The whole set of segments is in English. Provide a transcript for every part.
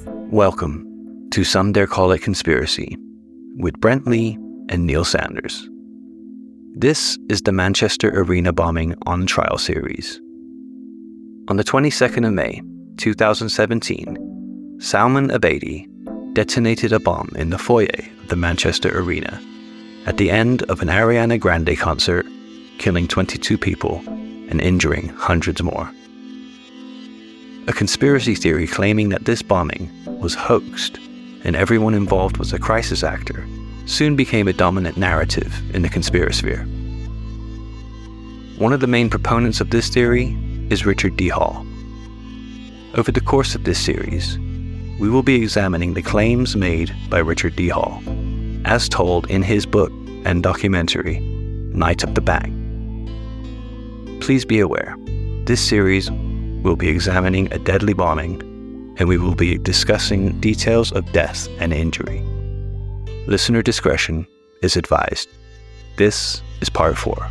Welcome to Some Dare Call It Conspiracy with Brent Lee and Neil Sanders. This is the Manchester Arena bombing on trial series. On the 22nd of May, 2017, Salman Abedi detonated a bomb in the foyer of the Manchester Arena at the end of an Ariana Grande concert, killing 22 people and injuring hundreds more. A conspiracy theory claiming that this bombing was hoaxed and everyone involved was a crisis actor soon became a dominant narrative in the conspirasphere. One of the main proponents of this theory is Richard D. Hall. Over the course of this series, we will be examining the claims made by Richard D. Hall, as told in his book and documentary, Night of the Bang. Please be aware, this series will be examining a deadly bombing, and we will be discussing details of death and injury. Listener discretion is advised. This is part 4.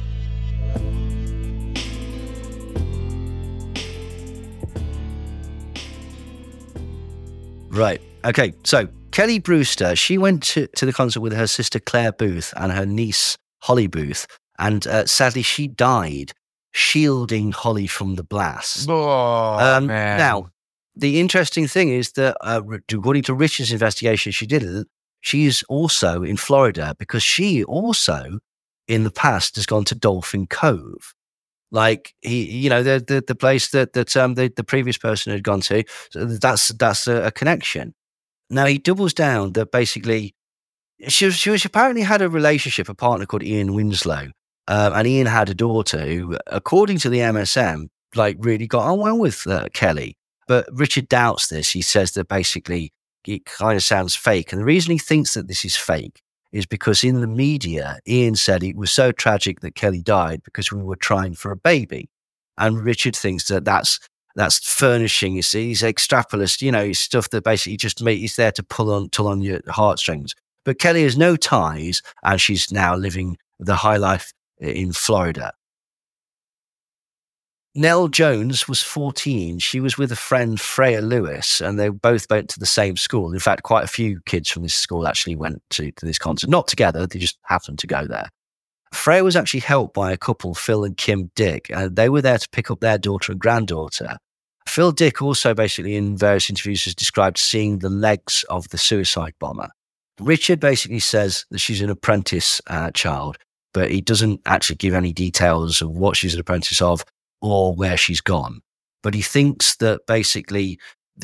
Right. Okay. So Kelly Brewster, she went to the concert with her sister Claire Booth and her niece Holly Booth, and sadly she died shielding Holly from the blast. Man. Now, the interesting thing is that according to Richard's investigation, she's also in Florida because she also, in the past, has gone to Dolphin Cove. Like the place that the previous person had gone to. So that's a connection. Now he doubles down that basically she apparently had a relationship, a partner called Ian Winslow, and Ian had a daughter who, according to the MSM, like really got on well with Kelly. But Richard doubts this. He says that basically it kind of sounds fake, and the reason he thinks that this is fake is because in the media, Ian said it was so tragic that Kelly died because we were trying for a baby. And Richard thinks that that's furnishing. He's extrapolist, he's stuff that basically he's there to pull on your heartstrings. But Kelly has no ties, and she's now living the high life in Florida. Nell Jones was 14. She was with a friend, Freya Lewis, and they both went to the same school. In fact, quite a few kids from this school actually went to this concert. Not together, they just happened to go there. Freya was actually helped by a couple, Phil and Kim Dick, and they were there to pick up their daughter and granddaughter. Phil Dick also basically in various interviews has described seeing the legs of the suicide bomber. Richard basically says that she's an apprentice child, but he doesn't actually give any details of what she's an apprentice of or where she's gone. But he thinks that basically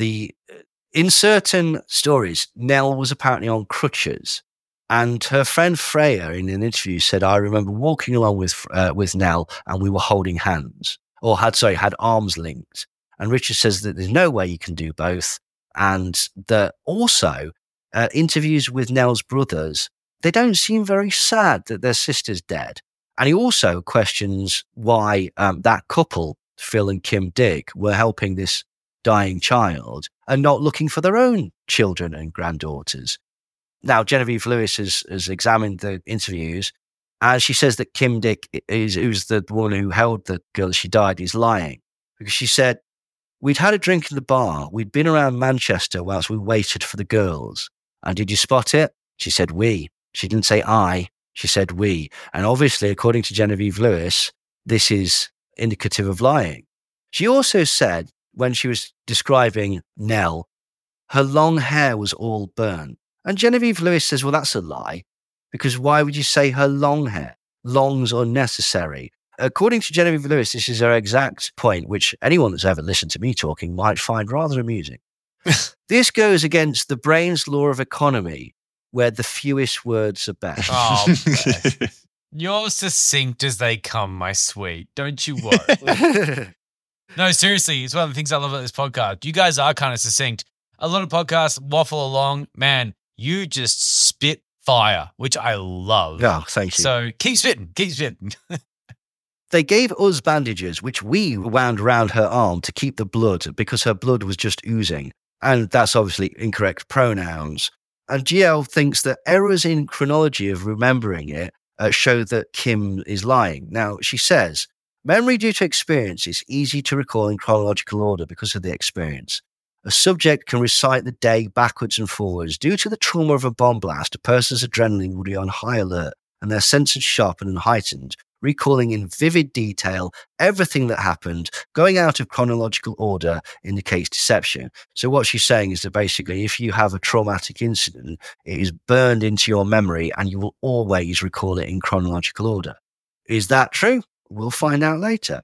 in certain stories, Nell was apparently on crutches. And her friend Freya in an interview said, I remember walking along with Nell and we were holding hands, or had arms linked. And Richard says that there's no way you can do both. And that also interviews with Nell's brothers, they don't seem very sad that their sister's dead. And he also questions why that couple, Phil and Kim Dick, were helping this dying child and not looking for their own children and granddaughters. Now, Genevieve Lewis has examined the interviews, and she says that Kim Dick, who's the woman who held the girl as she died, is lying. Because she said, we'd had a drink in the bar. We'd been around Manchester whilst we waited for the girls. And did you spot it? She said, we. She didn't say I. She said we. And obviously, according to Genevieve Lewis, this is indicative of lying. She also said, when she was describing Nell, her long hair was all burnt. And Genevieve Lewis says, well, that's a lie, because why would you say her long hair? Long's unnecessary. According to Genevieve Lewis, this is her exact point, which anyone that's ever listened to me talking might find rather amusing. This goes against the brain's law of economy, where the fewest words are best. Oh, you're succinct as they come, my sweet. Don't you worry. No, seriously, it's one of the things I love about this podcast. You guys are kind of succinct. A lot of podcasts waffle along. Man, you just spit fire, which I love. Oh, thank you. So keep spitting. They gave us bandages, which we wound around her arm to keep the blood because her blood was just oozing. And that's obviously incorrect pronouns. And GL thinks that errors in chronology of remembering it show that Kim is lying. Now, she says, memory due to experience is easy to recall in chronological order because of the experience. A subject can recite the day backwards and forwards. Due to the trauma of a bomb blast, a person's adrenaline will be on high alert and their senses sharpened and heightened, recalling in vivid detail everything that happened. Going out of chronological order indicates deception. So what she's saying is that basically if you have a traumatic incident, it is burned into your memory and you will always recall it in chronological order. Is that true? We'll find out later.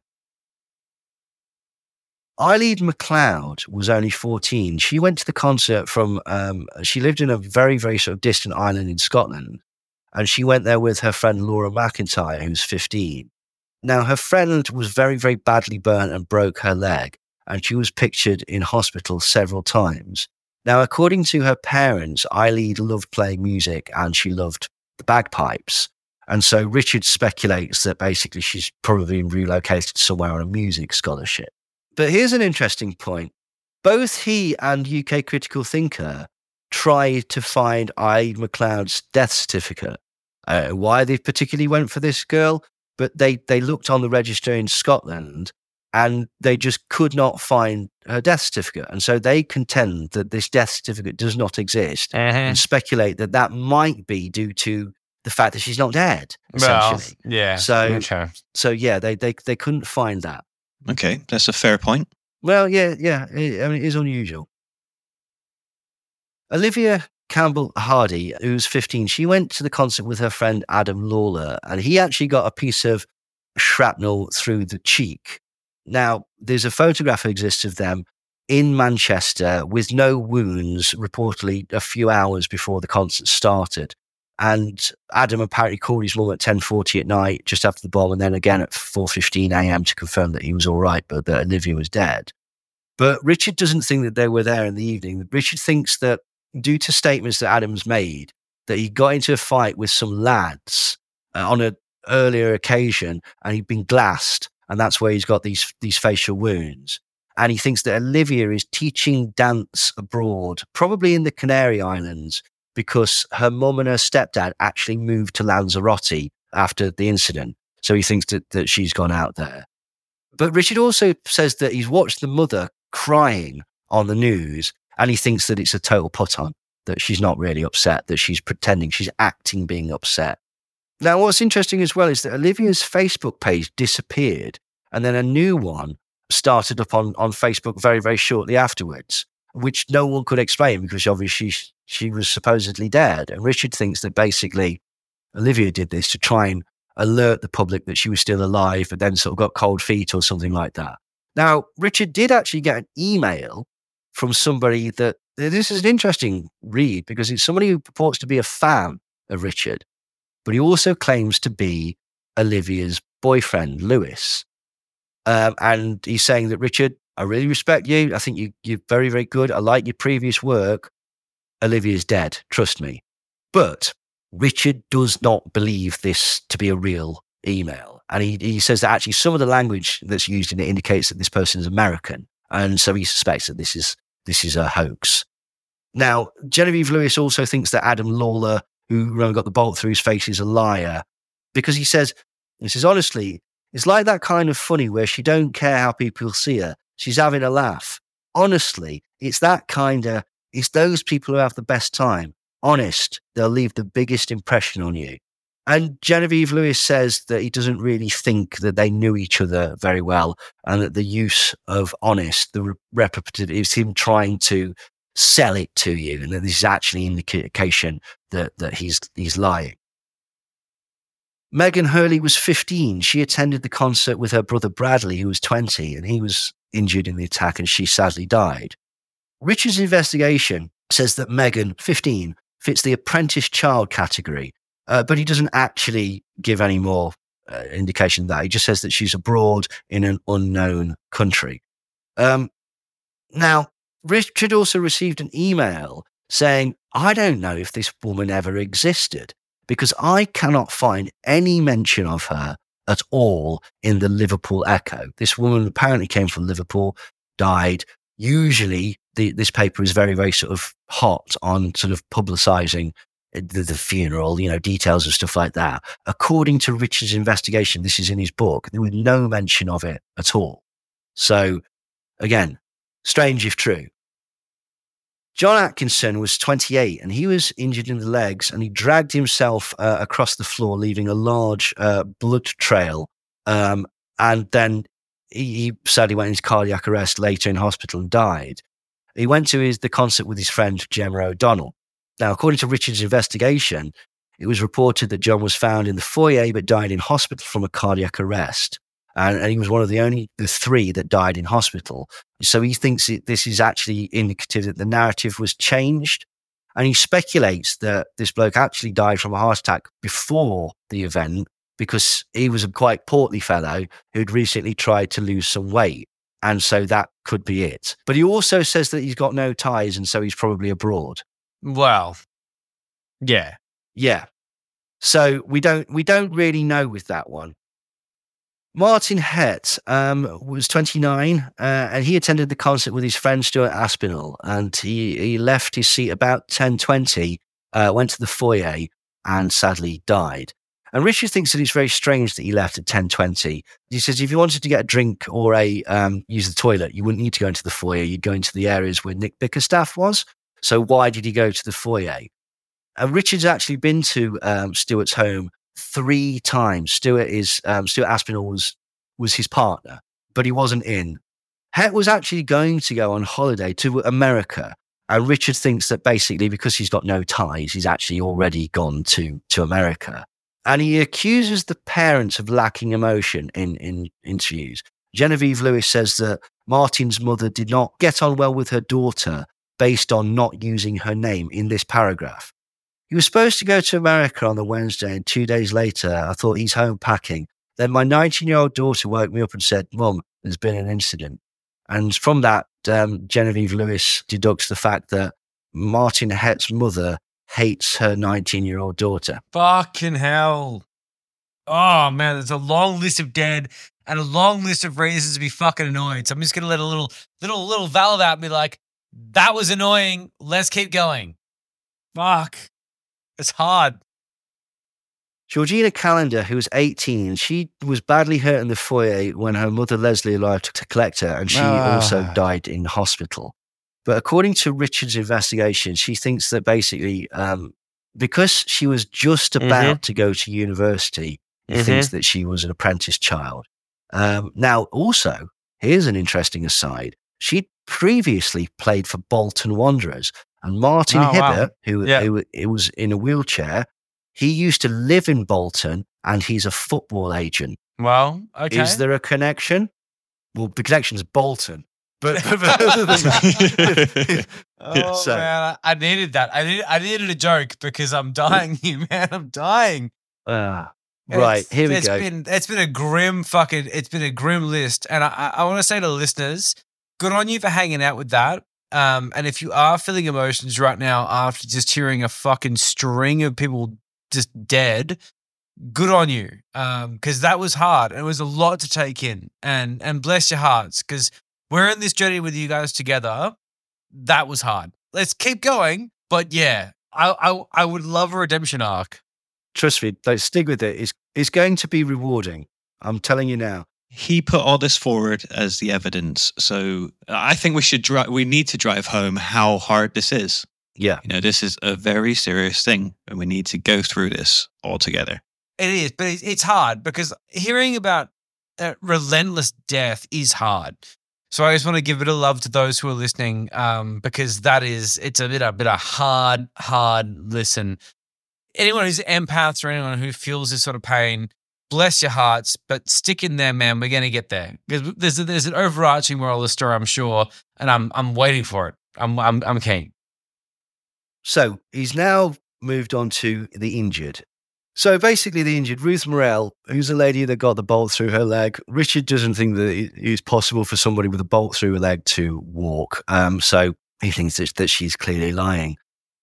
Eileen MacLeod was only 14. She went to the concert from, she lived in a very, very sort of distant island in Scotland. And she went there with her friend Laura McIntyre, who's 15. Now, her friend was very, very badly burnt and broke her leg. And she was pictured in hospital several times. Now, according to her parents, Eileen loved playing music and she loved the bagpipes. And so Richard speculates that basically she's probably been relocated somewhere on a music scholarship. But here's an interesting point. Both he and UK Critical Thinker tried to find Eileen MacLeod's death certificate. Why they particularly went for this girl, but they looked on the register in Scotland and they just could not find her death certificate. And so they contend that this death certificate does not exist and speculate that that might be due to the fact that she's not dead, essentially. Well, yeah. So yeah, they couldn't find that. Okay, that's a fair point. Well, yeah. I mean, it is unusual. Olivia Campbell Hardy, who's 15, she went to the concert with her friend Adam Lawler, and he actually got a piece of shrapnel through the cheek. Now, there's a photograph that exists of them in Manchester with no wounds, reportedly a few hours before the concert started. And Adam apparently called his mum at 10:40 at night, just after the bomb, and then again at 4:15 a.m. to confirm that he was all right, but that Olivia was dead. But Richard doesn't think that they were there in the evening. Richard thinks that due to statements that Adams made, that he got into a fight with some lads on an earlier occasion, and he'd been glassed, and that's where he's got these facial wounds. And he thinks that Olivia is teaching dance abroad, probably in the Canary Islands, because her mum and her stepdad actually moved to Lanzarote after the incident. So he thinks that she's gone out there. But Richard also says that he's watched the mother crying on the news, and he thinks that it's a total put-on, that she's not really upset, that she's pretending, she's acting being upset. Now, what's interesting as well is that Olivia's Facebook page disappeared, and then a new one started up on Facebook very, very shortly afterwards, which no one could explain because obviously she was supposedly dead. And Richard thinks that basically Olivia did this to try and alert the public that she was still alive, but then sort of got cold feet or something like that. Now, Richard did actually get an email from somebody that, this is an interesting read because it's somebody who purports to be a fan of Richard, but he also claims to be Olivia's boyfriend, Lewis. And he's saying that, Richard, I really respect you. I think you're very, very good. I like your previous work. Olivia's dead. Trust me. But Richard does not believe this to be a real email. And he says that actually some of the language that's used in it indicates that this person is American. And so he suspects that this is a hoax. Now, Genevieve Lewis also thinks that Adam Lawler, who got the bolt through his face, is a liar because he says, honestly, it's like that kind of funny where she don't care how people see her. She's having a laugh. Honestly, it's those people who have the best time. Honest, they'll leave the biggest impression on you. And Genevieve Lewis says that he doesn't really think that they knew each other very well and that the use of honest, the repetitive, is him trying to sell it to you and that this is actually an indication that he's lying. Megan Hurley was 15. She attended the concert with her brother Bradley, who was 20, and he was injured in the attack and she sadly died. Richard's investigation says that Megan, 15, fits the apprentice child category, but he doesn't actually give any more indication of that. He just says that she's abroad in an unknown country. Now, Richard also received an email saying, I don't know if this woman ever existed because I cannot find any mention of her at all in the Liverpool Echo. This woman apparently came from Liverpool, died. Usually this paper is very, very sort of hot on sort of publicizing the funeral, details and stuff like that. According to Richard's investigation, this is in his book, there was no mention of it at all. So again, strange if true. John Atkinson was 28 and he was injured in the legs and he dragged himself across the floor, leaving a large blood trail. And then he sadly went into cardiac arrest later in hospital and died. He went to the concert with his friend Gemma O'Donnell. Now, according to Richard's investigation, it was reported that John was found in the foyer but died in hospital from a cardiac arrest. And he was one of the three that died in hospital. So he thinks this is actually indicative that the narrative was changed. And he speculates that this bloke actually died from a heart attack before the event because he was a quite portly fellow who'd recently tried to lose some weight. And so that could be it. But he also says that he's got no ties and so he's probably abroad. Well, yeah. Yeah. So we don't really know with that one. Martin Hett was 29 and he attended the concert with his friend Stuart Aspinall, and he left his seat about 10:20, went to the foyer and sadly died. And Richard thinks that it's very strange that he left at 10:20. He says if you wanted to get a drink or use the toilet, you wouldn't need to go into the foyer. You'd go into the areas where Nick Bickerstaff was. So why did he go to the foyer? And Richard's actually been to Stuart's home 3 times. Stuart Aspinall was his partner, but he wasn't in. Hett was actually going to go on holiday to America. And Richard thinks that basically because he's got no ties, he's actually already gone to America. And he accuses the parents of lacking emotion in interviews. Genevieve Lewis says that Martin's mother did not get on well with her daughter based on not using her name in this paragraph. He was supposed to go to America on the Wednesday, and 2 days later, I thought he's home packing. Then my 19-year-old daughter woke me up and said, "Mum, there's been an incident." And from that, Genevieve Lewis deducts the fact that Martin Hett's mother hates her 19-year-old daughter. Fucking hell. Oh, man, there's a long list of dead and a long list of reasons to be fucking annoyed. So I'm just going to let a little valve out and be like, that was annoying. Let's keep going. Fuck. It's hard. Georgina Callender, who was 18, she was badly hurt in the foyer when her mother Leslie arrived to collect her, and she also died in hospital. But according to Richard's investigation, she thinks that basically because she was just about to go to university, he thinks that she was an apprentice child. Now, also, here's an interesting aside. She'd previously played for Bolton Wanderers, and Martin Hibbert, who was in a wheelchair, he used to live in Bolton, and he's a football agent. Well, okay. Is there a connection? Well, the connection's Bolton. But other than that, man, I needed that. I needed a joke because I'm dying here, man. I'm dying. Right, here we go. It's been a grim list, and I want to say to listeners, good on you for hanging out with that. And if you are feeling emotions right now after just hearing a fucking string of people just dead, good on you. Because that was hard. It was a lot to take in, and bless your hearts, because we're in this journey with you guys together. That was hard. Let's keep going. But yeah, I would love a redemption arc. Trust me, let's stick with it. It's going to be rewarding. I'm telling you now. He put all this forward as the evidence. So I think we need to drive home how hard this is. Yeah. This is a very serious thing, and we need to go through this all together. It is, but it's hard because hearing about relentless death is hard. So I just want to give a bit of love to those who are listening, because it's a bit of hard listen. Anyone who's empaths or anyone who feels this sort of pain, bless your hearts, but stick in there, man. We're going to get there because there's an overarching moral of the story, I'm sure, and I'm waiting for it. I'm keen. So he's now moved on to the injured. So basically, the injured Ruth Morell, who's a lady that got the bolt through her leg. Richard doesn't think that it's possible for somebody with a bolt through a leg to walk. So he thinks that she's clearly lying.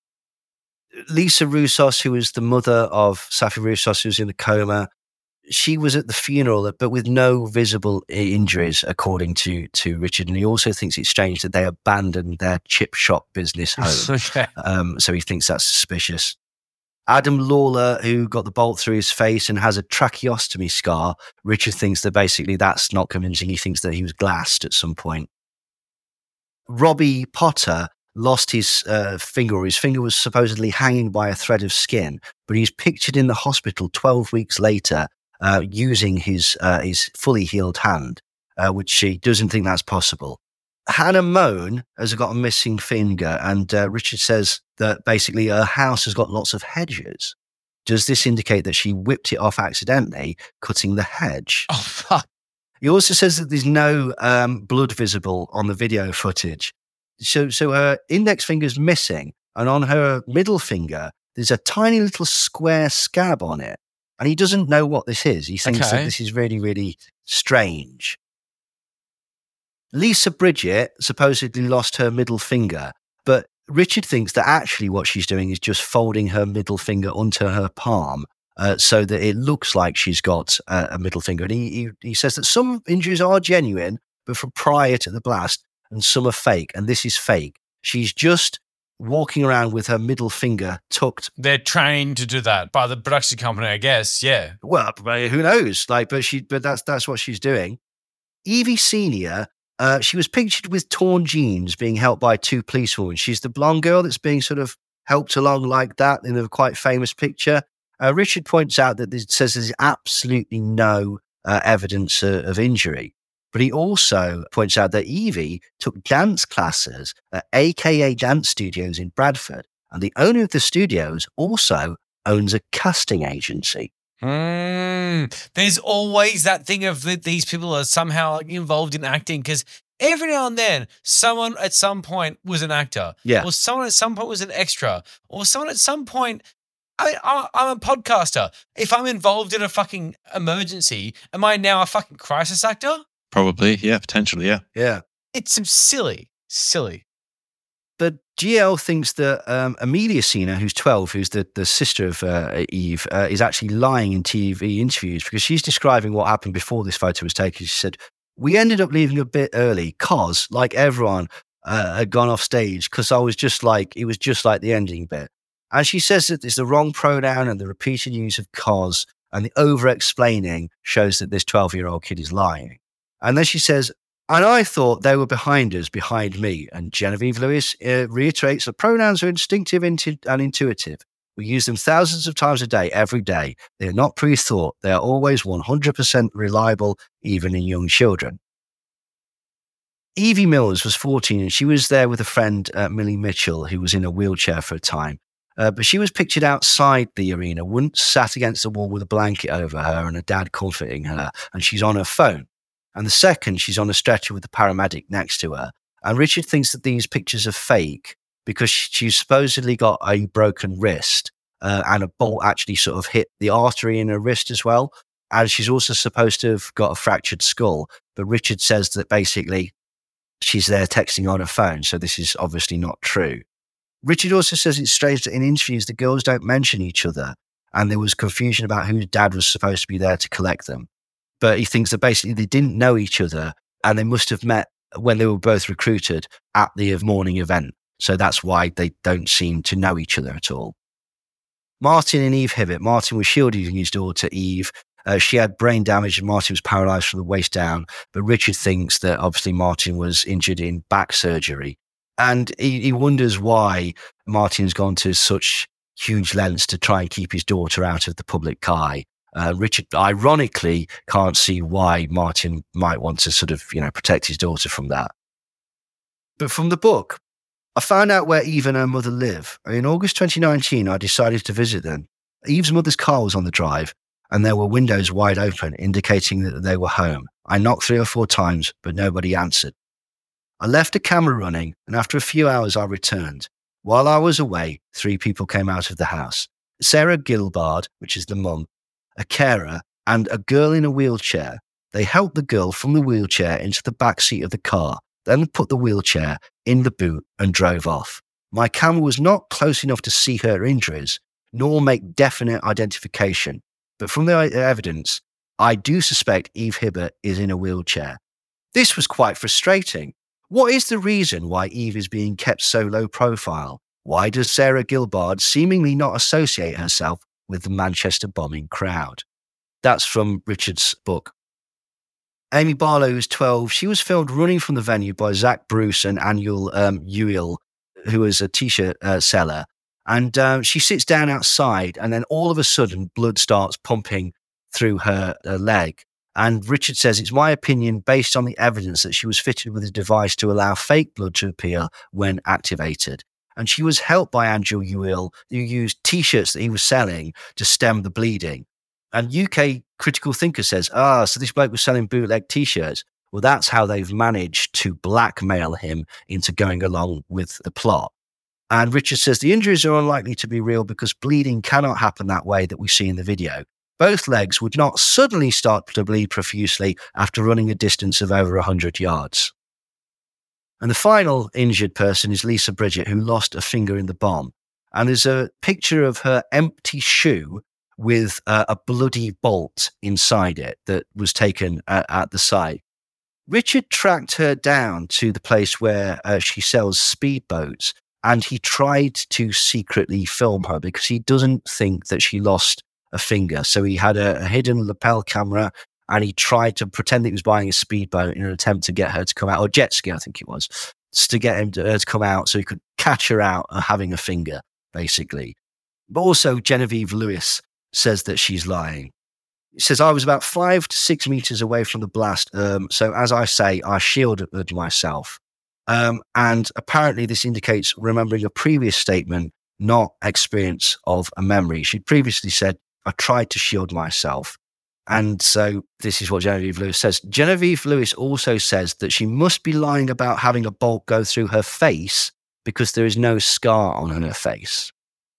Lisa Roussos, who was the mother of Safi Roussos, who's in a coma, she was at the funeral, but with no visible injuries, according to Richard. And he also thinks it's strange that they abandoned their chip shop business home. So he thinks that's suspicious. Adam Lawler, who got the bolt through his face and has a tracheostomy scar, Richard thinks that basically that's not convincing. He thinks that he was glassed at some point. Robbie Potter, lost his finger, or his finger was supposedly hanging by a thread of skin, but he's pictured in the hospital 12 weeks later using his fully healed hand, which she doesn't think that's possible. Hannah Moan has got a missing finger, and Richard says that basically her house has got lots of hedges. Does this indicate that she whipped it off accidentally, cutting the hedge? Oh, fuck. He also says that there's no blood visible on the video footage. So her index finger's missing, and on her middle finger, there's a tiny little square scab on it. And he doesn't know what this is. He thinks that this is really, really strange. Lisa Bridget supposedly lost her middle finger, but Richard thinks that actually what she's doing is just folding her middle finger onto her palm so that it looks like she's got a middle finger. And he says that some injuries are genuine, but from prior to the blast, and some are fake, and this is fake. She's just walking around with her middle finger tucked. They're trained to do that by the production company, I guess. Yeah. Well, who knows? But that's what she's doing. Evie Senior, she was pictured with torn jeans, being helped by two policewomen. She's the blonde girl that's being sort of helped along like that in a quite famous picture. Richard points out that it says there's absolutely no evidence of injury. But he also points out that Evie took dance classes at AKA Dance Studios in Bradford, and the owner of the studios also owns a casting agency. There's always that thing of that these people are somehow involved in acting, because every now and then someone at some point was an actor, or someone at some point was an extra, or someone at some point. I'm a podcaster. If I'm involved in a fucking emergency, am I now a fucking crisis actor? Probably, yeah, potentially, yeah. Yeah. It's some silly. But GL thinks that Amelia Senior, who's 12, who's the sister of Eve, is actually lying in TV interviews, because she's describing what happened before this photo was taken. She said, we ended up leaving a bit early because, like everyone, had gone off stage, because it was just like the ending bit. And she says that it's the wrong pronoun and the repeated use of cause, and the over-explaining shows that this 12-year-old kid is lying. And then she says, and I thought they were behind us, behind me. And Genevieve Lewis reiterates that pronouns are instinctive and intuitive. We use them thousands of times a day, every day. They are not pre-thought. They are always 100% reliable, even in young children. Evie Mills was 14, and she was there with a friend, Millie Mitchell, who was in a wheelchair for a time. But she was pictured outside the arena, once sat against the wall with a blanket over her and her dad comforting her, and she's on her phone. And the second, she's on a stretcher with the paramedic next to her. And Richard thinks that these pictures are fake because she's supposedly got a broken wrist and a bolt actually sort of hit the artery in her wrist as well. And she's also supposed to have got a fractured skull. But Richard says that basically she's there texting on her phone. So this is obviously not true. Richard also says it's strange that in interviews, the girls don't mention each other. And there was confusion about whose dad was supposed to be there to collect them. But he thinks that basically they didn't know each other, and they must have met when they were both recruited at the morning event. So that's why they don't seem to know each other at all. Martin and Eve Hibbert. Martin was shielding his daughter, Eve. She had brain damage and Martin was paralyzed from the waist down. But Richard thinks that obviously Martin was injured in back surgery. And he wonders why Martin's gone to such huge lengths to try and keep his daughter out of the public eye. Richard, ironically, can't see why Martin might want to sort of, protect his daughter from that. But from the book, I found out where Eve and her mother live. In August 2019, I decided to visit them. Eve's mother's car was on the drive, and there were windows wide open, indicating that they were home. I knocked 3 or 4 times, but nobody answered. I left a camera running, and after a few hours, I returned. While I was away, 3 people came out of the house. Sarah Gilbard, which is the mum, a carer, and a girl in a wheelchair. They helped the girl from the wheelchair into the back seat of the car, then put the wheelchair in the boot and drove off. My camera was not close enough to see her injuries, nor make definite identification. But from the evidence, I do suspect Eve Hibbert is in a wheelchair. This was quite frustrating. What is the reason why Eve is being kept so low profile? Why does Sarah Gilbard seemingly not associate herself with the Manchester bombing crowd? That's from Richard's book. Amy Barlow is 12. She was filmed running from the venue by Zach Bruce and Annual Ewell, who was a t-shirt seller, and she sits down outside, and then all of a sudden blood starts pumping through her leg. And Richard says, it's my opinion, based on the evidence, that she was fitted with a device to allow fake blood to appear when activated. And she was helped by Andrew Ewell, who used t-shirts that he was selling to stem the bleeding. And UK Critical Thinker says, so this bloke was selling bootleg t-shirts. Well, that's how they've managed to blackmail him into going along with the plot. And Richard says the injuries are unlikely to be real because bleeding cannot happen that way that we see in the video. Both legs would not suddenly start to bleed profusely after running a distance of over 100 yards. And the final injured person is Lisa Bridget, who lost a finger in the bomb. And there's a picture of her empty shoe with a bloody bolt inside it that was taken at the site. Richard tracked her down to the place where she sells speedboats, and he tried to secretly film her because he doesn't think that she lost a finger. So he had a hidden lapel camera, and he tried to pretend that he was buying a speedboat in an attempt to get her to come out, or jet ski, I think it was, to get her to come out so he could catch her out having a finger, basically. But also Genevieve Lewis says that she's lying. It says, I was about 5 to 6 meters away from the blast. So as I say, I shielded myself. And apparently this indicates remembering a previous statement, not experience of a memory. She previously said, I tried to shield myself. And so this is what Genevieve Lewis says. Genevieve Lewis also says that she must be lying about having a bolt go through her face because there is no scar on her face.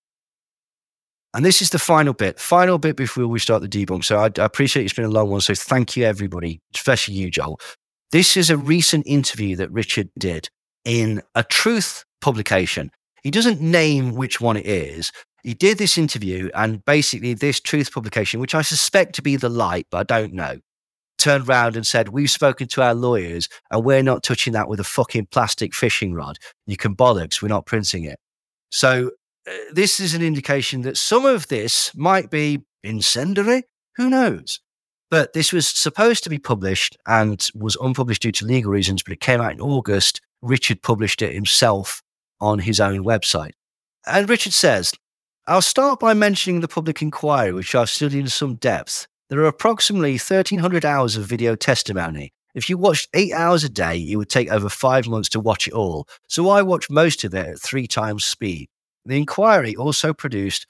And this is the final bit before we start the debunk. So I appreciate it's been a long one. So thank you, everybody, especially you, Joel. This is a recent interview that Richard did in a Truth publication. He doesn't name which one it is. He did this interview, and basically this Truth publication, which I suspect to be The Light, but I don't know, turned around and said, we've spoken to our lawyers and we're not touching that with a fucking plastic fishing rod. You can bollocks, we're not printing it. So this is an indication that some of this might be incendiary. Who knows? But this was supposed to be published and was unpublished due to legal reasons, but it came out in August. Richard published it himself on his own website. And Richard says, I'll start by mentioning the public inquiry, which I've studied in some depth. There are approximately 1,300 hours of video testimony. If you watched 8 hours a day, it would take over 5 months to watch it all. So I watched most of it at 3 times speed. The inquiry also produced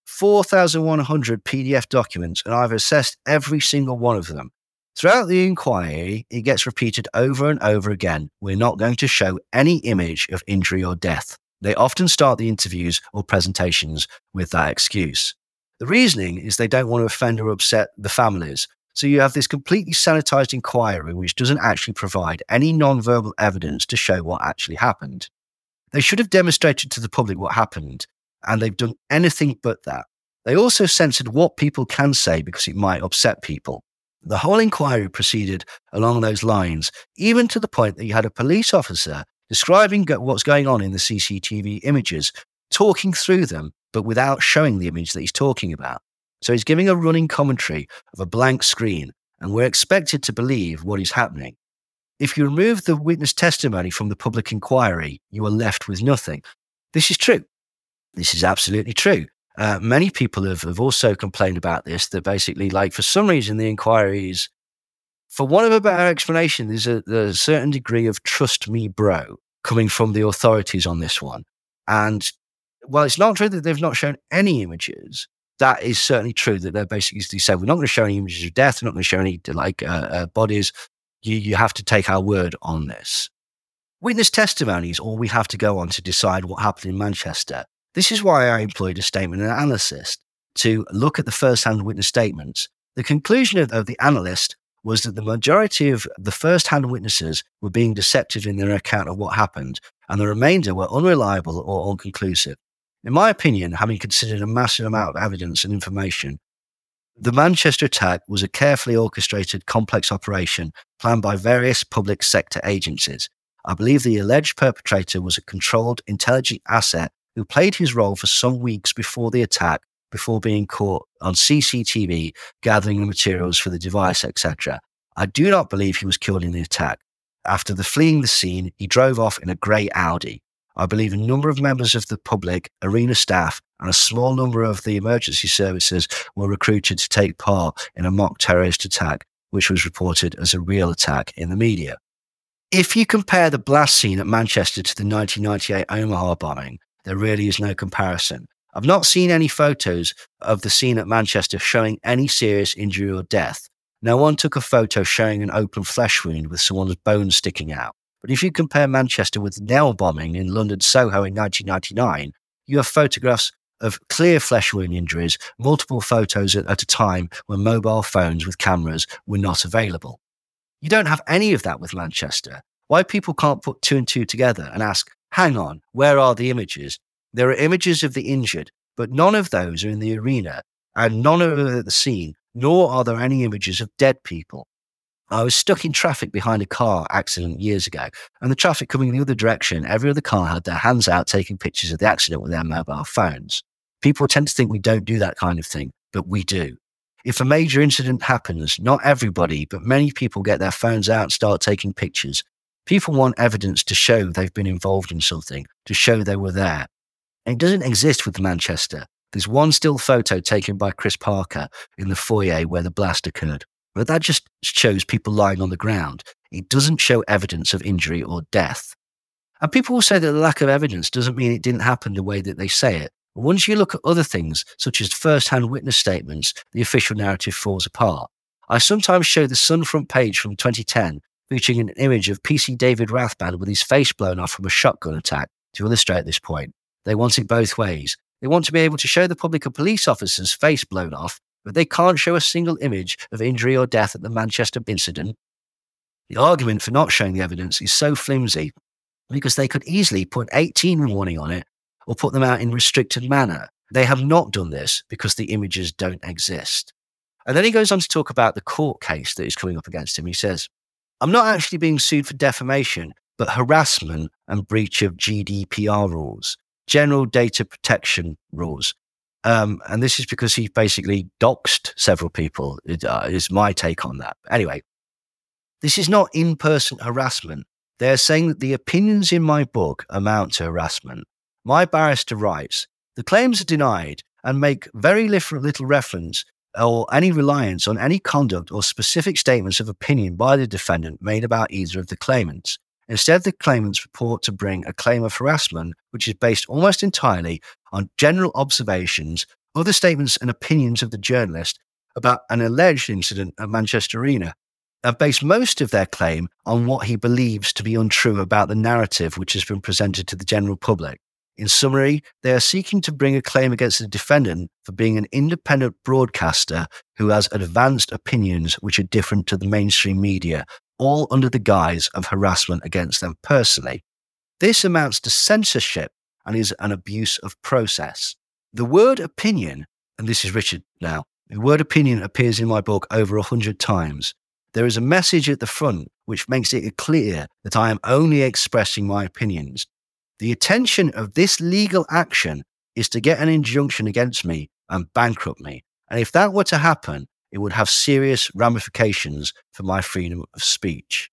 4,100 PDF documents, and I've assessed every single one of them. Throughout the inquiry, it gets repeated over and over again. We're not going to show any image of injury or death. They often start the interviews or presentations with that excuse. The reasoning is they don't want to offend or upset the families. So you have this completely sanitized inquiry which doesn't actually provide any non-verbal evidence to show what actually happened. They should have demonstrated to the public what happened, and they've done anything but that. They also censored what people can say because it might upset people. The whole inquiry proceeded along those lines, even to the point that you had a police officer describing what's going on in the CCTV images, talking through them, but without showing the image that he's talking about. So he's giving a running commentary of a blank screen, and we're expected to believe what is happening. If you remove the witness testimony from the public inquiry, you are left with nothing. This is true. This is absolutely true. Many people have also complained about this, that basically, like, for some reason, the inquiries, for want of a better explanation, there's a certain degree of trust me, bro, coming from the authorities on this one. And while it's not true that they've not shown any images, that is certainly true that they're basically said, we're not going to show any images of death, we're not going to show any bodies. You have to take our word on this. Witness testimony is all we have to go on to decide what happened in Manchester. This is why I employed a statement analyst to look at the first-hand witness statements. The conclusion of the analyst was that the majority of the first-hand witnesses were being deceptive in their account of what happened, and the remainder were unreliable or unconclusive. In my opinion, having considered a massive amount of evidence and information, the Manchester attack was a carefully orchestrated, complex operation planned by various public sector agencies. I believe the alleged perpetrator was a controlled, intelligent asset who played his role for some weeks before the attack, before being caught on CCTV, gathering the materials for the device, etc. I do not believe he was killed in the attack. After fleeing the scene, he drove off in a grey Audi. I believe a number of members of the public, arena staff, and a small number of the emergency services were recruited to take part in a mock terrorist attack, which was reported as a real attack in the media. If you compare the blast scene at Manchester to the 1998 Omaha bombing, there really is no comparison. I've not seen any photos of the scene at Manchester showing any serious injury or death. No one took a photo showing an open flesh wound with someone's bones sticking out. But if you compare Manchester with the Nell bombing in London Soho in 1999, you have photographs of clear flesh wound injuries, multiple photos at a time when mobile phones with cameras were not available. You don't have any of that with Manchester. Why people can't put two and two together and ask, hang on, where are the images? There are images of the injured, but none of those are in the arena, and none of them are at the scene, nor are there any images of dead people. I was stuck in traffic behind a car accident years ago, and the traffic coming the other direction, every other car had their hands out taking pictures of the accident with their mobile phones. People tend to think we don't do that kind of thing, but we do. If a major incident happens, not everybody, but many people get their phones out and start taking pictures. People want evidence to show they've been involved in something, to show they were there. And it doesn't exist with Manchester. There's one still photo taken by Chris Parker in the foyer where the blast occurred. But that just shows people lying on the ground. It doesn't show evidence of injury or death. And people will say that the lack of evidence doesn't mean it didn't happen the way that they say it. But once you look at other things, such as first-hand witness statements, the official narrative falls apart. I sometimes show the Sun front page from 2010, featuring an image of PC David Rathband with his face blown off from a shotgun attack to illustrate this point. They want it both ways. They want to be able to show the public a police officer's face blown off, but they can't show a single image of injury or death at the Manchester incident. The argument for not showing the evidence is so flimsy because they could easily put an 18 warning on it or put them out in restricted manner. They have not done this because the images don't exist. And then he goes on to talk about the court case that is coming up against him. He says, I'm not actually being sued for defamation, but harassment and breach of GDPR rules, general data protection rules. And this is because he basically doxed several people, is my take on that. Anyway, this is not in-person harassment. They're saying that the opinions in my book amount to harassment. My barrister writes, the claims are denied and make very little reference or any reliance on any conduct or specific statements of opinion by the defendant made about either of the claimants. Instead, the claimants report to bring a claim of harassment, which is based almost entirely on general observations, other statements and opinions of the journalist about an alleged incident at Manchester Arena, and base most of their claim on what he believes to be untrue about the narrative which has been presented to the general public. In summary, they are seeking to bring a claim against the defendant for being an independent broadcaster who has advanced opinions which are different to the mainstream media, all under the guise of harassment against them personally. This amounts to censorship and is an abuse of process. The word opinion, and this is Richard now, the word opinion appears in my book over 100 times. There is a message at the front which makes it clear that I am only expressing my opinions. The intention of this legal action is to get an injunction against me and bankrupt me. And if that were to happen, it would have serious ramifications for my freedom of speech.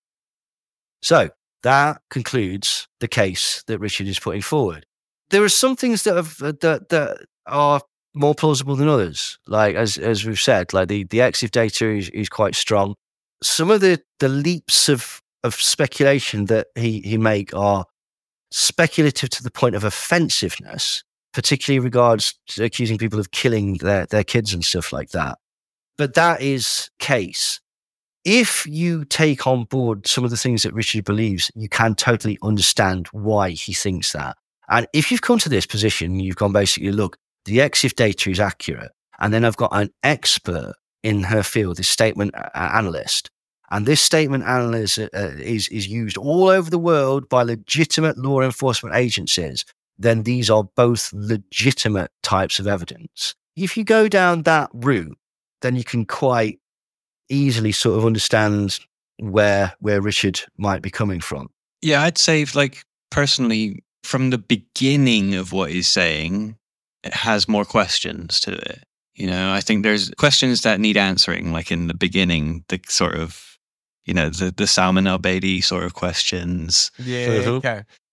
So that concludes the case that Richard is putting forward. There are some things that are more plausible than others. Like as we've said, like the EXIF data is quite strong. Some of the leaps of speculation that he make are speculative to the point of offensiveness, particularly regards to accusing people of killing their kids and stuff like that. But that is case. If you take on board some of the things that Richard believes, you can totally understand why he thinks that. And if you've come to this position, you've gone basically, look, the EXIF data is accurate. And then I've got an expert in her field, this statement analyst. And this statement analyst is used all over the world by legitimate law enforcement agencies. Then these are both legitimate types of evidence. If you go down that route, then you can quite easily sort of understand where Richard might be coming from. Yeah, I'd say, like, personally, from the beginning of what he's saying, it has more questions to it. You know, I think there's questions that need answering, like in the beginning, the sort of, you know, the Salman al-Baidi sort of questions. Yeah, okay.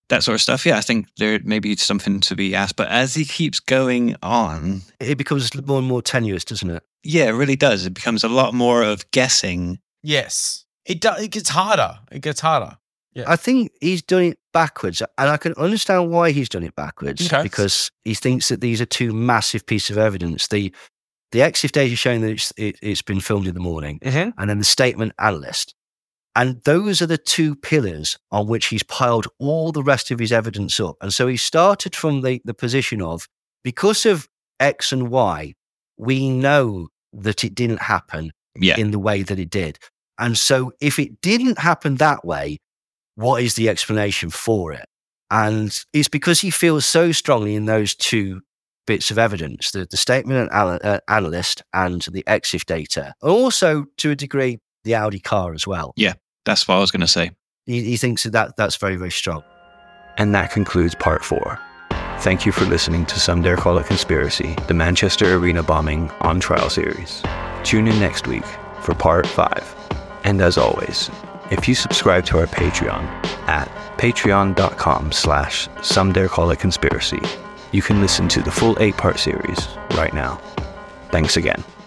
that sort of stuff. Yeah, I think there may be something to be asked. But as he keeps going on, It becomes more and more tenuous, doesn't it? yeah, it really does. It becomes a lot more of guessing. Yes. It gets harder. It gets harder. I think he's done it backwards, and I can understand why he's done it backwards, Okay. because he thinks that these are two massive pieces of evidence. The EXIF data showing that it's been filmed in the morning, Mm-hmm. and then the statement analyst. And those are the two pillars on which he's piled all the rest of his evidence up. And so he started from the position of, because of X and Y, we know that it didn't happen Yeah. in the way that it did. And so if it didn't happen that way, what is the explanation for it? And it's because he feels so strongly in those two bits of evidence, the statement analyst and the EXIF data, and also to a degree, the Audi car as well. That's what I was going to say. He thinks that's very, very strong. And that concludes part 4. Thank you for listening to Some Dare Call It Conspiracy, the Manchester Arena bombing on trial series. Tune in next week for part 5. And as always, if you subscribe to our Patreon at patreon.com/somedarecallitconspiracy, you can listen to the full 8-part series right now. Thanks again.